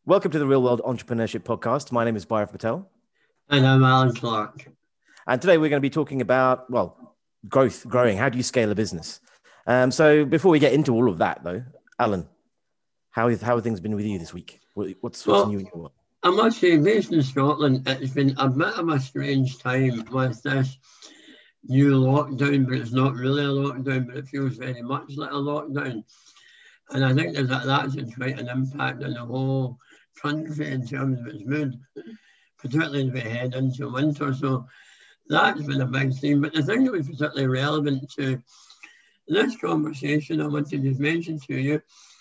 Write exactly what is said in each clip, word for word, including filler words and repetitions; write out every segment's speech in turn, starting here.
Welcome to the Real World Entrepreneurship Podcast. My name is Bhairav Patel. And I'm Alan Clark. And today we're going to be talking about, well, growth, growing. How do you scale a business? Um, so before we get into all of that, though, Alan, how, is, how have things been with you this week? What's, what's well, new in your world? I must say, based in Scotland, it's been a bit of a strange time with this new lockdown, but it's not really a lockdown, but it feels very much like a lockdown. And I think there's a, that's quite an impact on the whole country in terms of its mood, particularly as we head into winter. So that's been a big theme. But the thing that was particularly relevant to this conversation I want to just mention to you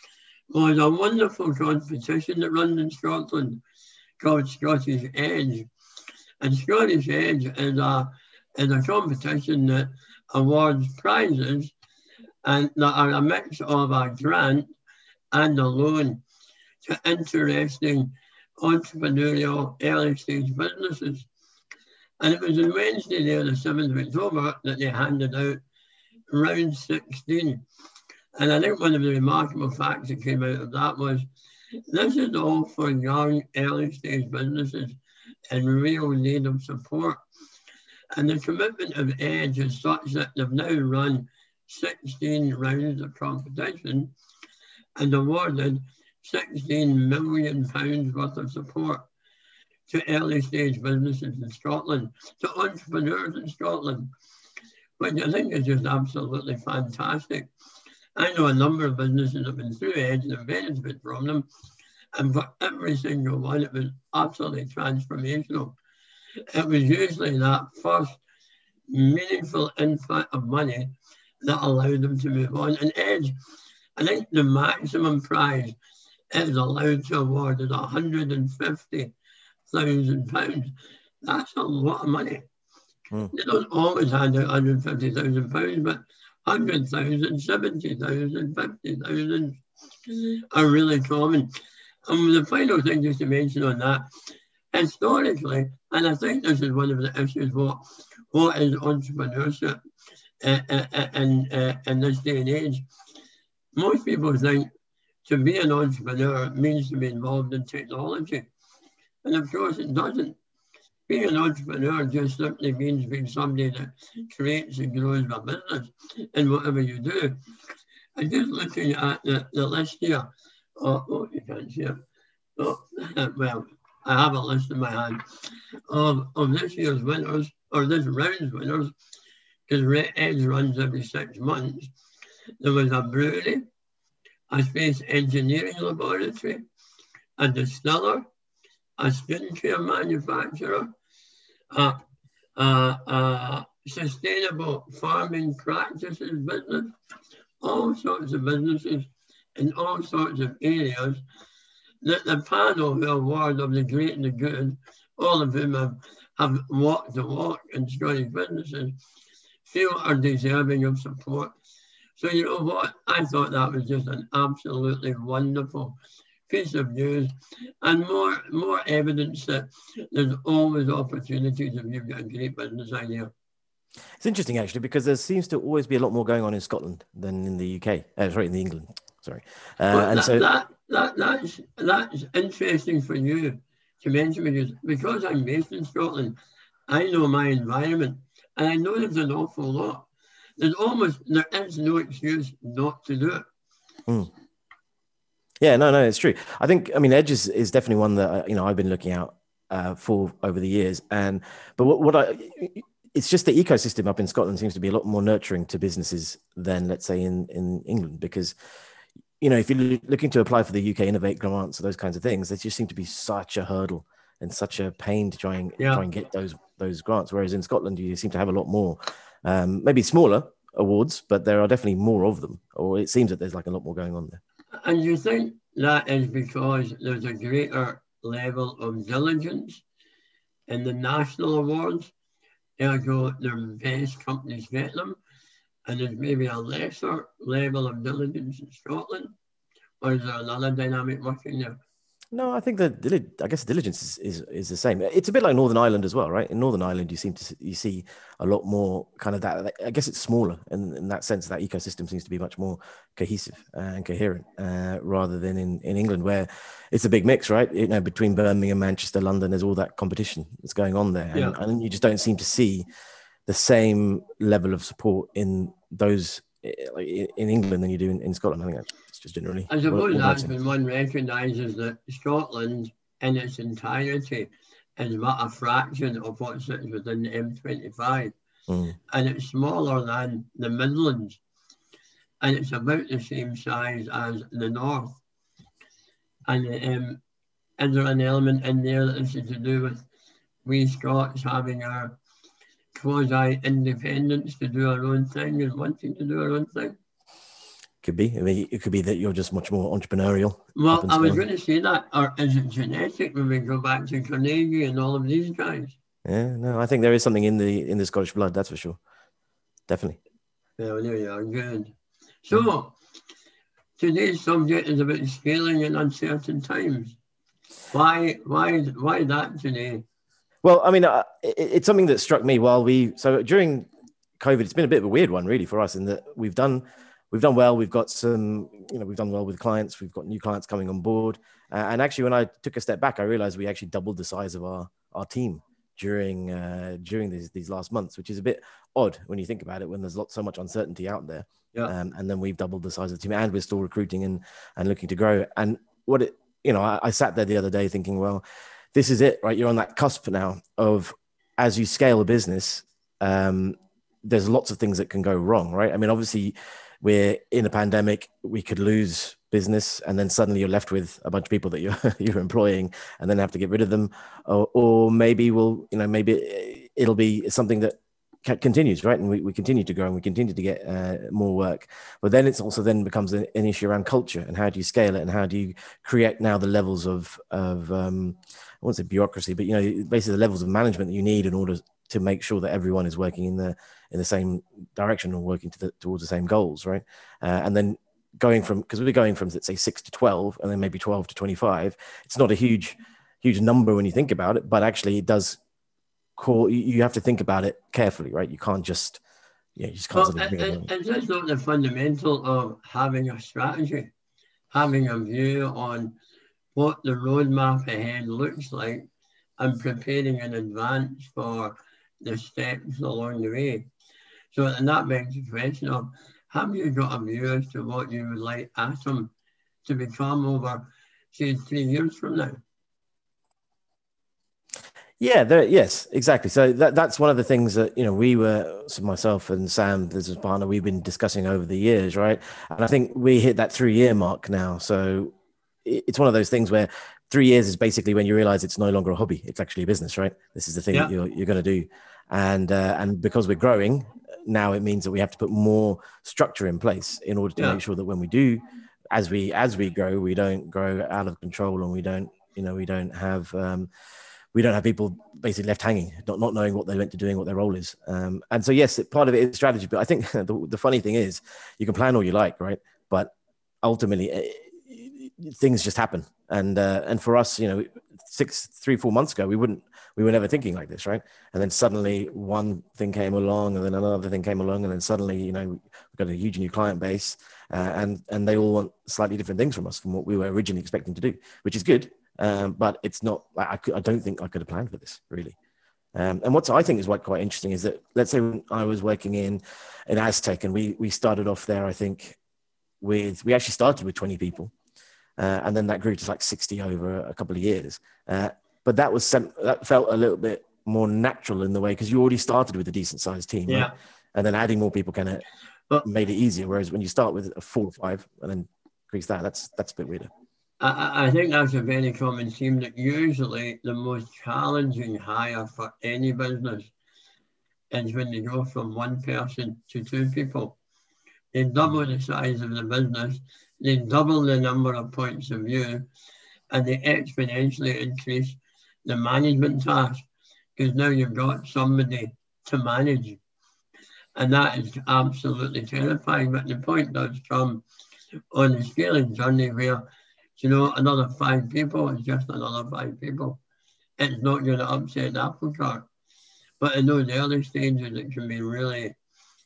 was a wonderful competition that runs in Scotland called Scottish Edge. And Scottish Edge is a, is a competition that awards prizes and that are a mix of a grant and a loan to interesting entrepreneurial early stage businesses. And it was on Wednesday there, the seventh of October, that they handed out round sixteen. And I think one of the remarkable facts that came out of that was this is all for young early stage businesses in real need of support. And the commitment of Edge is such that they've now run sixteen rounds of competition and awarded sixteen million pounds worth of support to early stage businesses in Scotland, to entrepreneurs in Scotland, which I think is just absolutely fantastic. I know a number of businesses that have been through Edge and have benefited from them, and for every single one, it was absolutely transformational. It was usually that first meaningful influx of money that allowed them to move on. And Edge, I think the maximum prize it is allowed to award is one hundred fifty thousand pounds. That's a lot of money. Mm. They don't always hand out one hundred fifty thousand pounds, but one hundred thousand, seventy thousand, fifty thousand are really common. And the final thing just to mention on that, historically, and I think this is one of the issues, what, what is entrepreneurship uh, uh, in, uh, in this day and age? Most people think to be an entrepreneur means to be involved in technology. And of course it doesn't. Being an entrepreneur just simply means being somebody that creates and grows a business in whatever you do. And just looking at the, the list here, oh, oh, you can't see it. Oh, well, I have a list in my hand of, of this year's winners, or this round's winners, because Edge runs every six months. There was a brewery, a space engineering laboratory, a distiller, a skincare manufacturer, a, a, a sustainable farming practices business, all sorts of businesses in all sorts of areas that the panel who award of the great and the good, all of whom have, have walked the walk in Scottish businesses, feel are deserving of support. So you know what? I thought that was just an absolutely wonderful piece of news and more more evidence that there's always opportunities if you've got a great business idea. It's interesting actually because there seems to always be a lot more going on in Scotland than in the U K. Uh, sorry, in the England. Sorry. Uh, well, and that, so that that that's that's interesting for you to mention because because I'm based in Scotland, I know my environment and I know there's an awful lot. There's almost there is no excuse not to do it. Mm. Yeah, no, no, it's true. I think, I mean, Edge is, is definitely one that, you know, I've been looking out uh, for over the years. And, but what, what I, it's just the ecosystem up in Scotland seems to be a lot more nurturing to businesses than, let's say, in, in England, because, you know, if you're looking to apply for the U K Innovate grants or those kinds of things, they just seem to be such a hurdle and such a pain to try and yeah. try and get those, those grants. Whereas in Scotland, you seem to have a lot more, um, maybe smaller awards, but there are definitely more of them, or it seems that there's like a lot more going on there. And you think that is because there's a greater level of diligence in the national awards, ergo the best companies get them, and there's maybe a lesser level of diligence in Scotland, or is there another dynamic working there? No, I think that dili- I guess diligence is, is is the same. It's a bit like Northern Ireland as well, right? In Northern Ireland, you seem to s- you see a lot more kind of that. I guess it's smaller, and in that sense, that ecosystem seems to be much more cohesive and coherent, uh, rather than in, in England, where it's a big mix, right? You know, between Birmingham, Manchester, London, there's all that competition that's going on there, Yeah. and and you just don't seem to see the same level of support in those eh, like in in England than you do in, in Scotland. I think that's just generally I what, suppose what I've that's seen. when one recognises that Scotland in its entirety is but a fraction of what sits within the M twenty-five. Mm. And it's smaller than the Midlands. And it's about the same size as the North. And um, is there an element in there that this is to do with we Scots having our quasi-independence to do our own thing and wanting to do our own thing? Could be. I mean, it could be that you're just much more entrepreneurial. Well, up in I was Scotland. going to say that, or is it genetic when we go back to Carnegie and all of these guys? Yeah, no, I think there is something in the in the Scottish blood. That's for sure. Definitely. Well, there you are. Good. So, today's subject is about scaling in uncertain times. Why, why, why that today? Well, I mean, uh, it, it's something that struck me while we so during COVID. It's been a bit of a weird one, really, for us, in that we've done we've done well. We've got some, you know, we've done well with clients. We've got new clients coming on board. Uh, and actually, when I took a step back, I realized we actually doubled the size of our our team during uh, during these these last months, which is a bit odd when you think about it. When there's lot so much uncertainty out there, Yeah. um, and then we've doubled the size of the team, and we're still recruiting and and looking to grow. And what it, you know, I, I sat there the other day thinking, well, this is it, right? You're on that cusp now of, as you scale a business, um, there's lots of things that can go wrong, right? I mean, obviously, we're in a pandemic. We could lose business, and then suddenly you're left with a bunch of people that you're you're employing, and then have to get rid of them, or, or maybe we'll, you know, maybe it'll be something that continues, right? And we, we continue to grow and we continue to get uh, more work. But then it's also then becomes an, an issue around culture and how do you scale it and how do you create now the levels of, of um, I won't say bureaucracy, but, you know, basically the levels of management that you need in order to make sure that everyone is working in the in the same direction or working to the, towards the same goals, right? Uh, and then going from, because we're going from, let's say, six to twelve and then maybe twelve to twenty-five, it's not a huge, huge number when you think about it, but actually it does call, you have to think about it carefully, right? You can't just, yeah, you just can't. Well, it, it, it's just not the fundamental of having a strategy, having a view on what the roadmap ahead looks like and preparing in advance for the steps along the way. So, and that begs the question of, have you got a view as to what you would like Atom to become over, say, three years from now? Yeah, there, yes, exactly. So that, that's one of the things that, you know, we were, so myself and Sam, this is partner, we've been discussing over the years, right? And I think we hit that three year mark now. So it's one of those things where three years is basically when you realize it's no longer a hobby. It's actually a business, right? This is the thing Yeah. that you're, you're going to do. And, uh, and because we're growing now, it means that we have to put more structure in place in order to Yeah. make sure that when we do, as we, as we grow, we don't grow out of control and we don't, you know, we don't have, um, we don't have people basically left hanging, not, not knowing what they're meant to do and what their role is. Um, and so, yes, part of it is strategy, but I think the, the funny thing is you can plan all you like, right? But ultimately uh, things just happen. And, uh, and for us, you know, six, three, four months ago, we wouldn't, we were never thinking like this, right? And then suddenly one thing came along and then another thing came along. And then suddenly, you know, we've got a huge new client base uh, and, and they all want slightly different things from us from what we were originally expecting to do, which is good. Um, but it's not, I, I don't think I could have planned for this, really. Um, and what I think is quite, quite interesting is that, let's say when I was working in, in Aztec and we, we started off there, I think with, we actually started with twenty people. Uh, and then that grew to like sixty over a couple of years. Uh, but that was, that felt a little bit more natural in the way, because you already started with a decent sized team, Yeah. right? And then adding more people kind of but, made it easier. Whereas when you start with a four or five and then increase that, that's, that's a bit weirder. I, I think that's a very common theme, that usually the most challenging hire for any business is when they go from one person to two people. They double the size of the business, they double the number of points of view, and they exponentially increase the management task, because now you've got somebody to manage. And that is absolutely terrifying. But the point does come on the scaling journey where you know, another five people is just another five people. It's not going to upset the apple cart. But in those early stages, it can be really,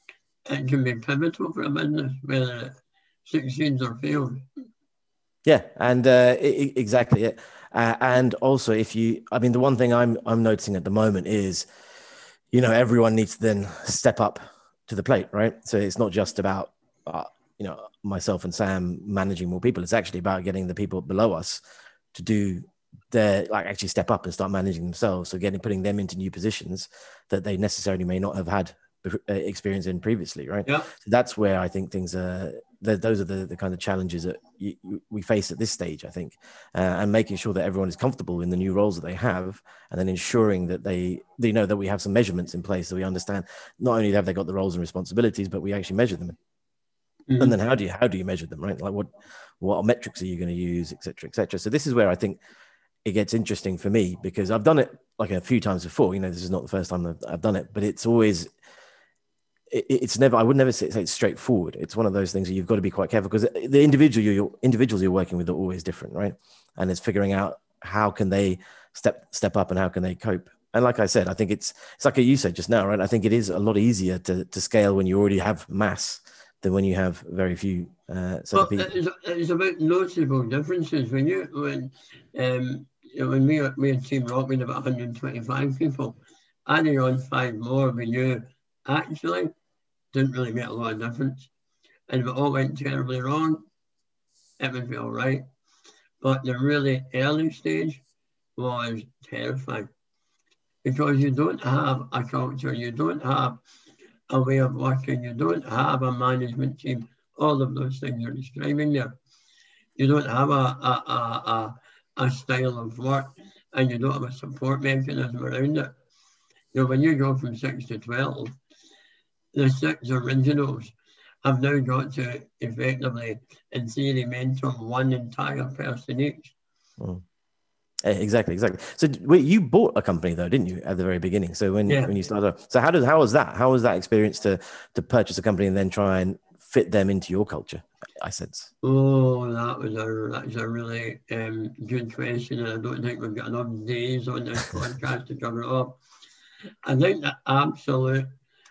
it can be pivotal for a business, whether it succeeds or fails. Yeah, and uh, I- exactly it. Uh, and also, if you, I mean, the one thing I'm I'm noticing at the moment is, you know, everyone needs to then step up to the plate, right? So it's not just about, uh, you know, myself and Sam managing more people. It's actually about getting the people below us to do their, like, actually step up and start managing themselves. So getting, putting them into new positions that they necessarily may not have had experience in previously, right? Yeah. So that's where I think things are, those are the, the kind of challenges that you, we face at this stage, I think, uh, and making sure that everyone is comfortable in the new roles that they have, and then ensuring that they, they know that we have some measurements in place, so we understand not only have they got the roles and responsibilities, but we actually measure them. Mm-hmm. And then how do you, how do you measure them, right? Like what, what metrics are you going to use, et cetera, et cetera. So this is where I think it gets interesting for me, because I've done it like a few times before. You know, this is not the first time I've, I've done it, but it's always, it, it's never, I would never say, say it's straightforward. It's one of those things that you've got to be quite careful, because the individual you're, individuals you're working with are always different, right? And it's figuring out how can they step step up and how can they cope. And like I said, I think it's it's like you said just now, right? I think it is a lot easier to to scale when you already have mass than when you have very few uh, set well, of people. It's, it's about noticeable differences. When you when um you know, when we we had Team Rock, we had about one hundred twenty-five people. Adding on five more, we knew actually didn't really make a lot of difference. And if it all went terribly wrong, it would be all right. But the really early stage was terrifying, because you don't have a culture, you don't have a way of working, you don't have a management team, all of those things you're describing there. You don't have a, a, a, a, a style of work, and you don't have a support mechanism around it. You know, when you go from six to twelve, the six originals have now got to effectively, in theory, mentor one entire person each. Mm. Exactly, exactly. So wait, you bought a company though, didn't you, at the very beginning? So when, yeah. when you started, so how does how was that? How was that experience to to purchase a company and then try and fit them into your culture, I sense? Oh, that was a that's a really um, good question, and I don't think we've got enough days on this podcast to cover it up. I think the absolute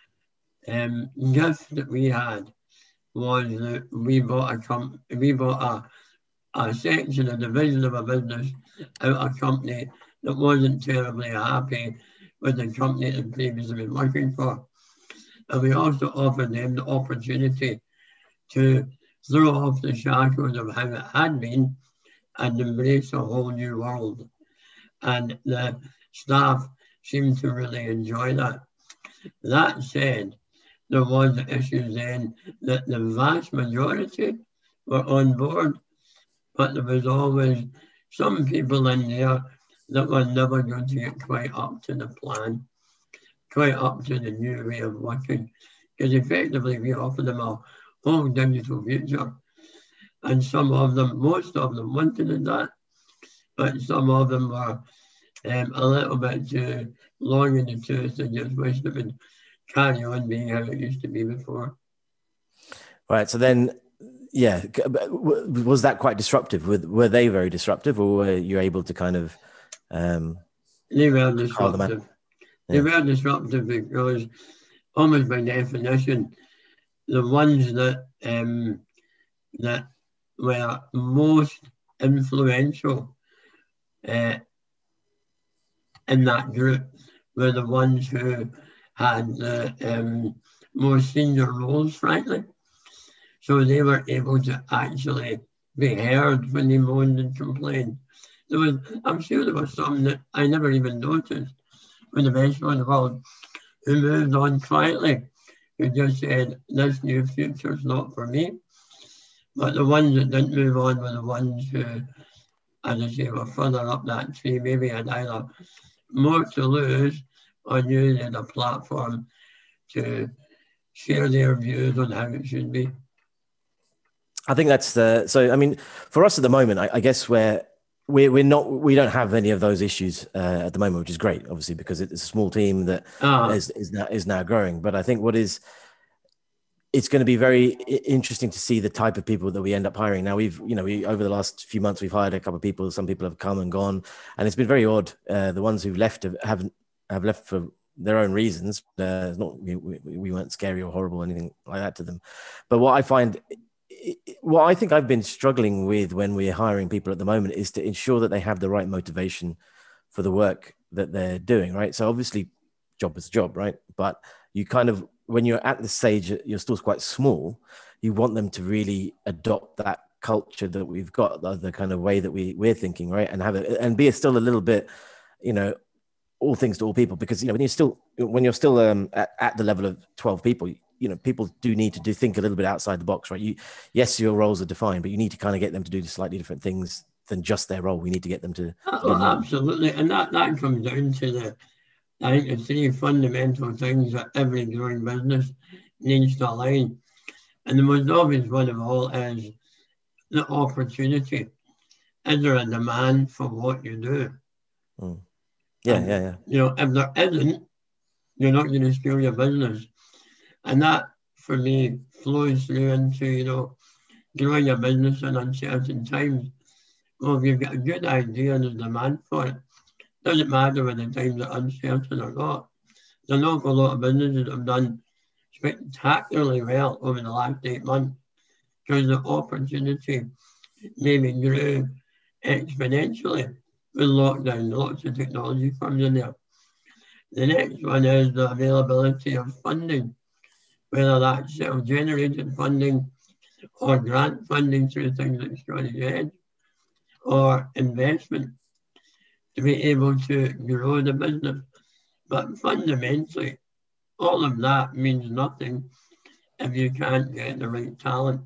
um, gift that we had was that we bought a com- we bought a, a section, a division of a business out of a company that wasn't terribly happy with the company that previously been working for. And we also offered them the opportunity to throw off the shackles of how it had been and embrace a whole new world. And the staff seemed to really enjoy that. That said, there was issues then that the vast majority were on board, but there was always some people in there that were never going to get quite up to the plan, quite up to the new way of working, because effectively we offered them a whole digital future. And some of them, most of them wanted that, but some of them were um, a little bit too long in the tooth and just wished it would carry on being how it used to be before. Right. So then, yeah, was that quite disruptive? Were, were they very disruptive, or were you able to kind of... Um, they were disruptive. They yeah. were disruptive because almost by definition, the ones that um, that were most influential uh, in that group were the ones who had the um, more senior roles, frankly. So they were able to actually be heard when they moaned and complained. There was, I'm sure there was some that I never even noticed, with the best one in the world, who moved on quietly, who just said, this new future is not for me. But the ones that didn't move on were the ones who, as I say, were further up that tree, maybe had either more to lose or knew they had a platform to share their views on how it should be. I think that's the, so, I mean, for us at the moment, I, I guess we're, we're, we're not, we don't have any of those issues uh, at the moment, which is great, obviously, because it's a small team that uh-huh. is, is now, is now growing. But I think what is, it's going to be very interesting to see the type of people that we end up hiring. Now we've, you know, we over the last few months we've hired a couple of people. Some people have come and gone, and it's been very odd. Uh, the ones who've left have, haven't have left for their own reasons. Uh, it's not we, we, we weren't scary or horrible or anything like that to them. But what I find, what I think I've been struggling with when we're hiring people at the moment is to ensure that they have the right motivation for the work that they're doing. Right. So obviously, job is a job, right? But you kind of, when you're at the stage, your store's quite small, you want them to really adopt that culture that we've got, the, the kind of way that we, we're thinking, right? And have it, and be still a little bit, you know, all things to all people, because, you know, when you're still, when you're still um, at, at the level of twelve people, you know, people do need to do think a little bit outside the box, right? You, yes, your roles are defined, but you need to kind of get them to do slightly different things than just their role. We need to get them to. Oh, absolutely. And that, that comes down to the, I think the three fundamental things that every growing business needs to align. And the most obvious one of all is the opportunity. Is there a demand for what you do? Mm. Yeah, and, yeah, yeah. You know, if there isn't, you're not going to scale your business. And that, for me, flows through into, you know, growing a business in uncertain times. Well, if you've got a good idea and there's demand for it, doesn't matter whether the times are uncertain or not. There's an awful lot of businesses that have done spectacularly well over the last eight months because the opportunity maybe grew exponentially with lockdown, lots of technology firms in there. The next one is the availability of funding, whether that's self-generated funding or grant funding through things like Scottish Edge or investment to be able to grow the business. But fundamentally, all of that means nothing if you can't get the right talent.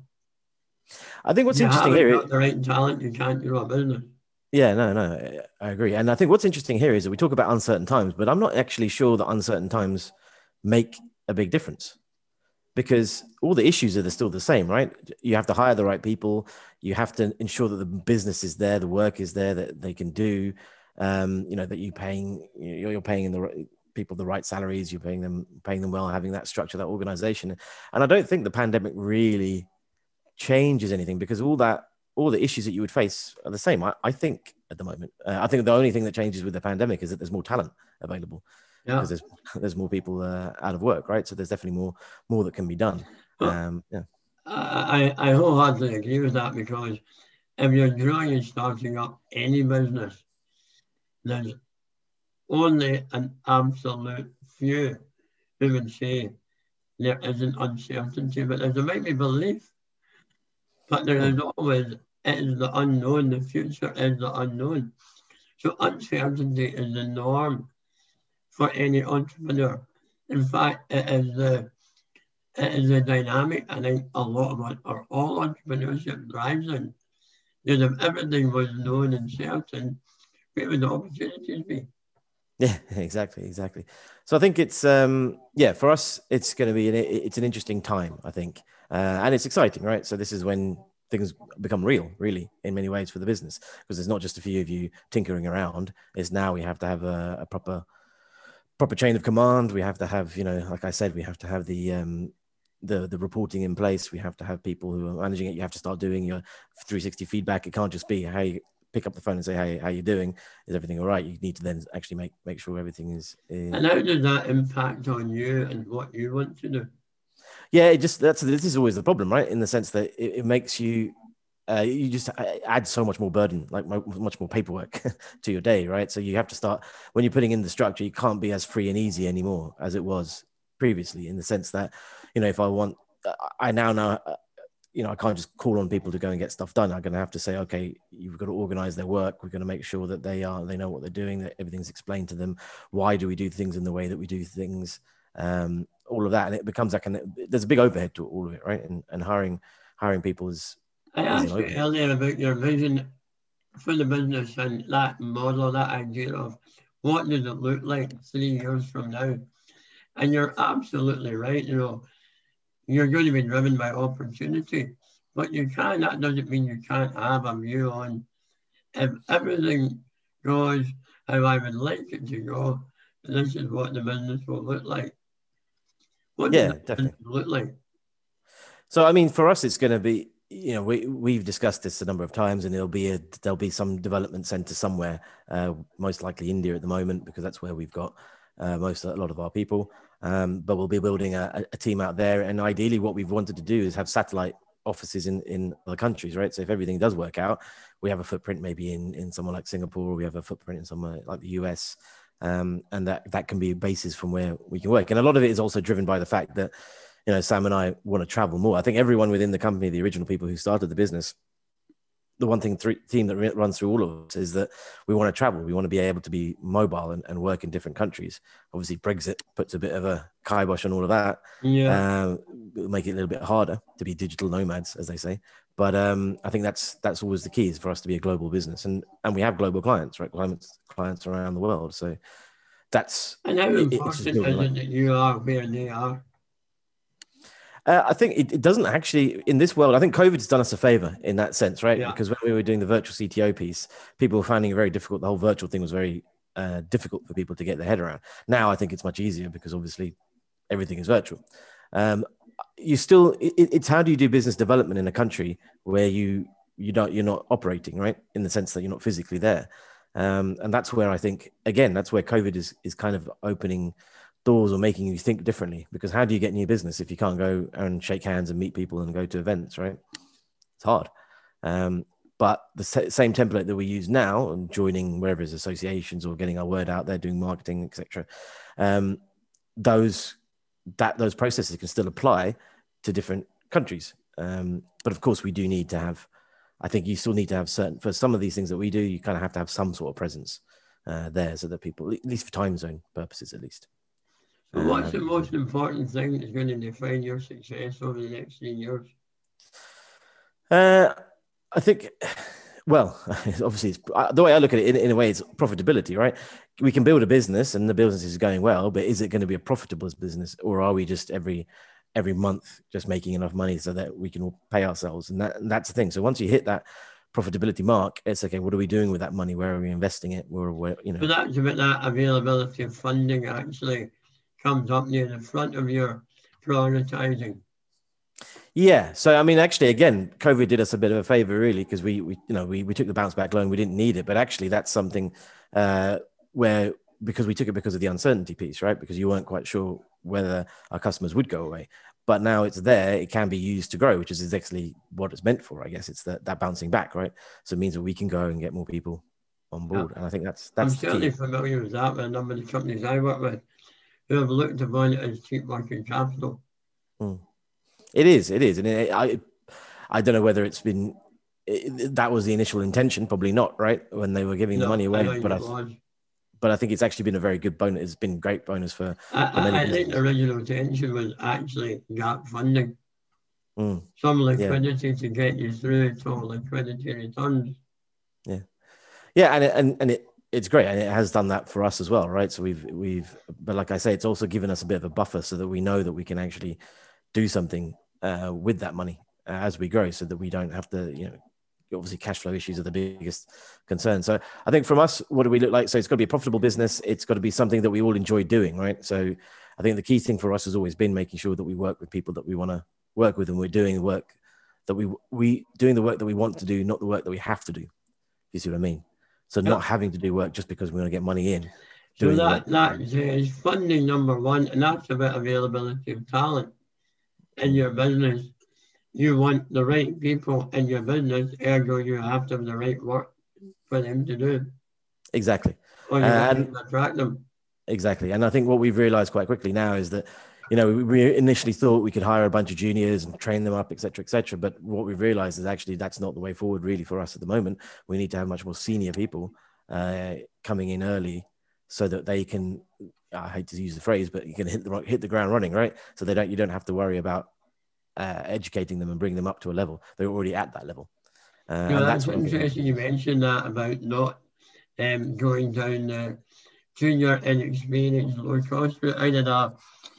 I think what's if you interesting haven't here, got the right talent, you can't grow a business. Yeah, no, no, I agree. And I think what's interesting here is that we talk about uncertain times, but I'm not actually sure that uncertain times make a big difference, because all the issues are still the same, right? You have to hire the right people. You have to ensure that the business is there, the work is there, that they can do, um, you know, that you're paying, you're paying in the people the right salaries, you're paying them, paying them well, having that structure, that organization. And I don't think the pandemic really changes anything, because all that, all the issues that you would face are the same. I, I think at the moment, uh, I think the only thing that changes with the pandemic is that there's more talent available, yeah. because there's there's more people uh, out of work, right? So there's definitely more more that can be done. Um, yeah, I I wholeheartedly agree with that, because if you're growing and starting up any business, there's only an absolute few who would say there isn't uncertainty, but there's a mighty belief. But there is always, it is the unknown, the future is the unknown. So uncertainty is the norm for any entrepreneur. In fact, it is the, it is the dynamic I think a lot of us, or all entrepreneurship thrives in. Because if everything was known and certain, where would the opportunities be? Yeah, exactly, exactly. So I think it's um, yeah, for us, it's going to be an, it's an interesting time, I think, uh, and it's exciting, right? So this is when things become real, really, in many ways for the business, because there's not just a few of you tinkering around. It's now we have to have a, a proper proper chain of command. We have to have, you know, like I said, we have to have the um, the the reporting in place. We have to have people who are managing it. You have to start doing your three sixty feedback. It can't just be, hey, pick up the phone and say, hey, how you doing? Is everything all right? You need to then actually make make sure everything is, is... And how does that impact on you and what you want to do? Yeah, it just, that's, this is always the problem, right? In the sense that it, it makes you, uh, you just add so much more burden, like much more paperwork to your day, right? So you have to start, when you're putting in the structure, you can't be as free and easy anymore as it was previously, in the sense that, you know, if I want, I now know, you know, I can't just call on people to go and get stuff done. I'm going to have to say, okay, you've got to organize their work. We're going to make sure that they are, they know what they're doing, that everything's explained to them. Why do we do things in the way that we do things? Um, all of that. And it becomes like, an, there's a big overhead to all of it, right? And, and hiring, hiring people is, I is asked you earlier about your vision for the business and that model, that idea of what does it look like three years from now? And you're absolutely right. You know, you're going to be driven by opportunity, but you can, that doesn't mean you can't have a view on if everything goes how I would like it to go, this is what the business will look like. What yeah, does the definitely business look like? So, I mean, for us, it's going to be, you know, we, we've discussed this a number of times, and there'll be a, there'll be some development center somewhere, uh, most likely India at the moment, because that's where we've got uh, most, a lot of our people. Um, but we'll be building a, a team out there. And ideally what we've wanted to do is have satellite offices in, in other countries, right? So if everything does work out, we have a footprint maybe in, in somewhere like Singapore, we have a footprint in somewhere like the U S. Um, and that, that can be bases from where we can work. And a lot of it is also driven by the fact that, you know, Sam and I want to travel more. I think everyone within the company, the original people who started the business, the one thing th- theme that runs through all of us is that we want to travel. We want to be able to be mobile and, and work in different countries. Obviously, Brexit puts a bit of a kibosh on all of that. Yeah. Um, make it a little bit harder to be digital nomads, as they say. But um, I think that's that's always the key, is for us to be a global business, and and we have global clients, right? Clients clients around the world. So that's And how it, it's just important is building it that you are where they are? Uh, I think it, it doesn't actually, in this world, I think COVID's done us a favor in that sense, right? Yeah. Because when we were doing the virtual C T O piece, people were finding it very difficult. The whole virtual thing was very uh, difficult for people to get their head around. Now I think it's much easier because obviously everything is virtual. Um, you still, it, it's how do you do business development in a country where you you don't you're not operating, right? In the sense that you're not physically there, um, and that's where I think again that's where COVID is is kind of opening doors or making you think differently, because how do you get new business if you can't go and shake hands and meet people and go to events, right? It's hard. Um, but the same template that we use now and joining wherever it's associations or getting our word out there, doing marketing, et cetera. Um, those that those processes can still apply to different countries. Um, but of course, we do need to have. I think you still need to have certain for some of these things that we do. You kind of have to have some sort of presence uh, there, so that people, at least for time zone purposes, at least. So what's the Um, most important thing that's going to define your success over the next three years? Uh, I think, well, obviously, it's, uh, the way I look at it, in, in a way, it's profitability, right? We can build a business and the business is going well, but is it going to be a profitable business, or are we just every every month just making enough money so that we can all pay ourselves? And, that, and that's the thing. So once you hit that profitability mark, it's okay. What are we doing with that money? Where are we investing it? Where, where you know? So that's about that availability of funding actually comes up near the front of your prioritizing. Yeah. So, I mean, actually, again, COVID did us a bit of a favor, really, because we, we, you know, we, we took the bounce back loan. We didn't need it, but actually that's something uh, where, because we took it because of the uncertainty piece, right? Because you weren't quite sure whether our customers would go away, but now it's there. It can be used to grow, which is exactly what it's meant for. I guess it's that, that bouncing back, right? So it means that we can go and get more people on board. Yeah. And I think that's, that's I'm certainly familiar with that with a number of the companies I work with who have looked upon it as cheap working capital. Hmm. It is, it is. And it, I, I don't know whether it's been, it, that was the initial intention, probably not, right? When they were giving no, the money away, I but I, was. but I think it's actually been a very good bonus. It's been a great bonus for, I, for many I think the original intention was actually gap funding. Mm. Some liquidity yeah. to get you through to liquidity returns. Yeah. Yeah. And it, and, and it, it's great. And it has done that for us as well, right? So we've, we've, but like I say, it's also given us a bit of a buffer so that we know that we can actually do something uh, with that money uh, as we grow, so that we don't have to, you know, obviously cash flow issues are the biggest concern. So I think from us, what do we look like? So it's got to be a profitable business. It's got to be something that we all enjoy doing, right? So I think the key thing for us has always been making sure that we work with people that we want to work with, and we're doing the work that we, we doing the work that we want to do, not the work that we have to do. You see what I mean? So not yeah. having to do work just because we want to get money in. So that, that is funding number one, and that's about availability of talent in your business. You want the right people in your business, ergo you have to have the right work for them to do. Exactly. Or you uh, and, attract them. Exactly. And I think what we've realized quite quickly now is that, you know, we initially thought we could hire a bunch of juniors and train them up, et cetera, et cetera. But what we've realized is actually that's not the way forward really for us at the moment. We need to have much more senior people uh, coming in early so that they can, I hate to use the phrase, but you can hit the hit the ground running, right? So they don't, you don't have to worry about uh, educating them and bringing them up to a level. They're already at that level. Uh, yeah, and that's, that's interesting. You mentioned that about not um, going down the junior inexperienced low cost route. I did a,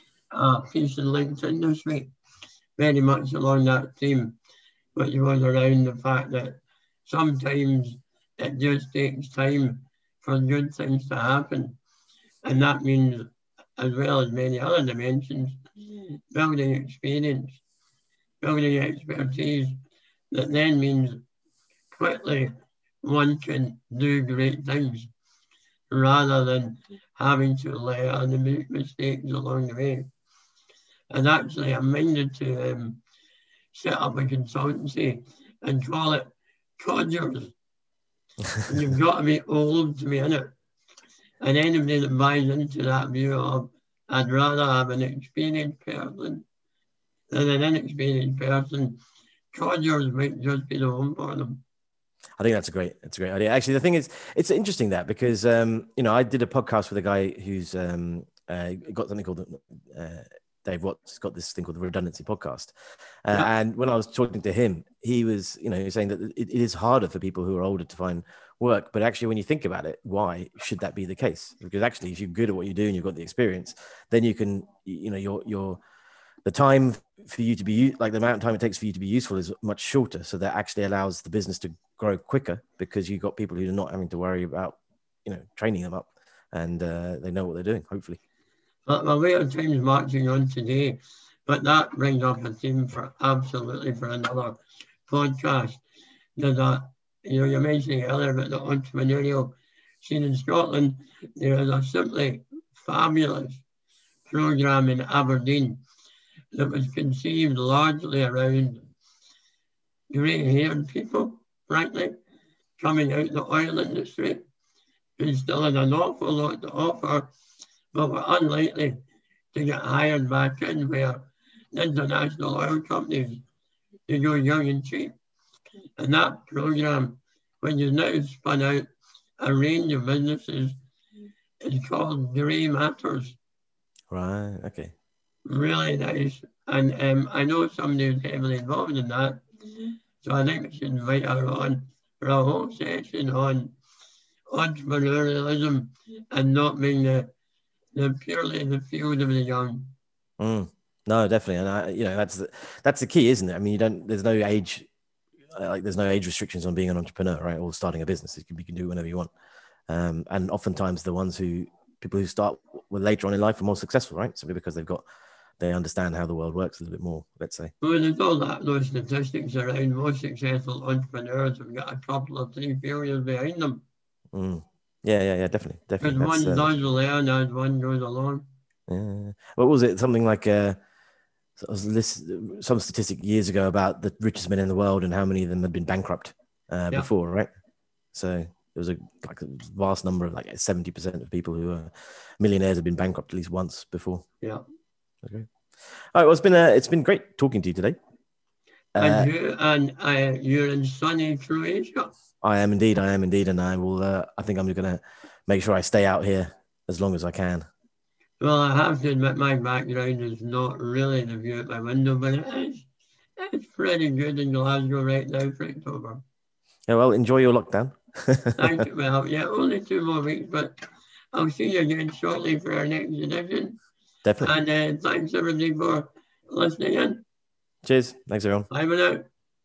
a piece in LinkedIn this week, very much along that theme, which was around the fact that sometimes it just takes time for good things to happen. And that means, as well as many other dimensions, building experience. building expertise that then means quickly one can do great things rather than having to learn and make mistakes along the way. And actually, I'm minded to um, set up a consultancy and call it Codgers. And you've got to be old to be in it. And anybody that buys into that view of, I'd rather have an experienced person than an inexperienced person, Codgers might just be the one for them. I think that's a great, that's a great idea. Actually, the thing is, it's interesting that because, um, you know, I did a podcast with a guy who's um, uh, got something called uh, Dave Watts, got this thing called the Redundancy Podcast. Uh, yeah. And when I was talking to him, he was, you know, saying that it, it is harder for people who are older to find work. But actually, when you think about it, why should that be the case? Because actually, if you're good at what you do and you've got the experience, then you can, you know, your, your, the time for you to be, like the amount of time it takes for you to be useful is much shorter. So that actually allows the business to grow quicker because you've got people who are not having to worry about, you know, training them up and uh, they know what they're doing, hopefully. Well, we have time's marching on today, but that brings up a theme for absolutely for another podcast. There's a, you know, you mentioned earlier about the entrepreneurial scene in Scotland. There is a simply fabulous program in Aberdeen that was conceived largely around grey-haired people, frankly, coming out the oil industry, who still had an awful lot to offer, but were unlikely to get hired back in where the international oil companies, they go young and cheap. And that program, when you now spun out a range of businesses, is called Grey Matters. Right, okay. Really nice. And um, I know somebody who's heavily involved in that. So I think we should invite her on for a whole session on entrepreneurialism and not being the, the purely the field of the young. Mm. No, definitely. And I, you know, that's the, that's the key, isn't it? I mean, you don't, there's no age, like there's no age restrictions on being an entrepreneur, right? Or starting a business. You can, you can do whenever you want. Um, and oftentimes the ones who, people who start with later on in life are more successful, right? Simply because they've got, they understand how the world works a little bit more, let's say. Well, there's all that, those statistics around most successful entrepreneurs have got a couple of three failures behind them. Mm. Yeah, yeah, yeah, definitely, definitely. Because one uh, does learn as one goes along. Yeah. What was it? Something like uh, some statistic years ago about the richest men in the world and how many of them had been bankrupt uh, yeah. before, right? So there was a like a vast number of like seventy percent of people who are millionaires have been bankrupt at least once before. Yeah. Okay. All right. Well, it's been uh, it's been great talking to you today. And uh, you and uh, you're in sunny Croatia. I am indeed. I am indeed, and I will. Uh, I think I'm going to make sure I stay out here as long as I can. Well, I have to admit my background is not really the view at my window, but it is. It's pretty good in Glasgow right now for October. Yeah. Well, enjoy your lockdown. Thank you. Well, yeah, only two more weeks, but I'll see you again shortly for our next edition. Definitely. And uh, thanks everybody for listening in. Cheers. Thanks everyone. Bye for now.